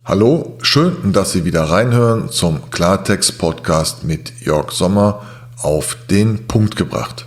Hallo, schön, dass Sie wieder reinhören zum Klartext-Podcast mit Jörg Sommer auf den Punkt gebracht.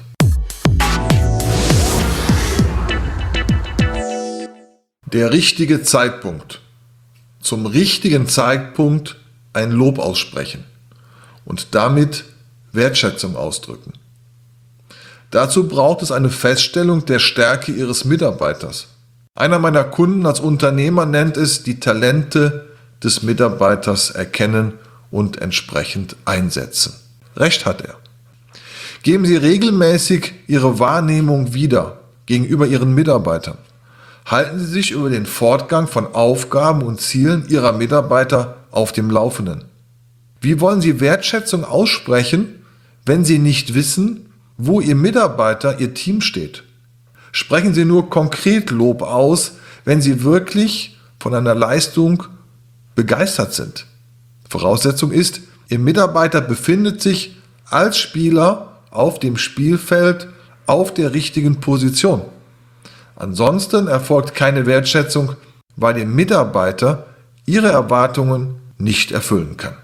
Der richtige Zeitpunkt. Zum richtigen Zeitpunkt ein Lob aussprechen und damit Wertschätzung ausdrücken. Dazu braucht es eine Feststellung der Stärke Ihres Mitarbeiters. Einer meiner Kunden als Unternehmer nennt es die Talente des Mitarbeiters erkennen und entsprechend einsetzen. Recht hat er. Geben Sie regelmäßig Ihre Wahrnehmung wieder gegenüber Ihren Mitarbeitern. Halten Sie sich über den Fortgang von Aufgaben und Zielen Ihrer Mitarbeiter auf dem Laufenden. Wie wollen Sie Wertschätzung aussprechen, wenn Sie nicht wissen, wo Ihr Mitarbeiter, Ihr Team steht? Sprechen Sie nur konkret Lob aus, wenn Sie wirklich von einer Leistung begeistert sind. Voraussetzung ist, Ihr Mitarbeiter befindet sich als Spieler auf dem Spielfeld auf der richtigen Position. Ansonsten erfolgt keine Wertschätzung, weil Ihr Mitarbeiter Ihre Erwartungen nicht erfüllen kann.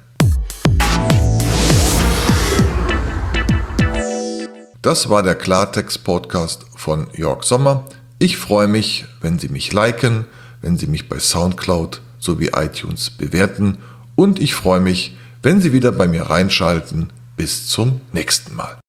Das war der Klartext-Podcast von Jörg Sommer. Ich freue mich, wenn Sie mich liken, wenn Sie mich bei Soundcloud sowie iTunes bewerten und ich freue mich, wenn Sie wieder bei mir reinschalten. Bis zum nächsten Mal.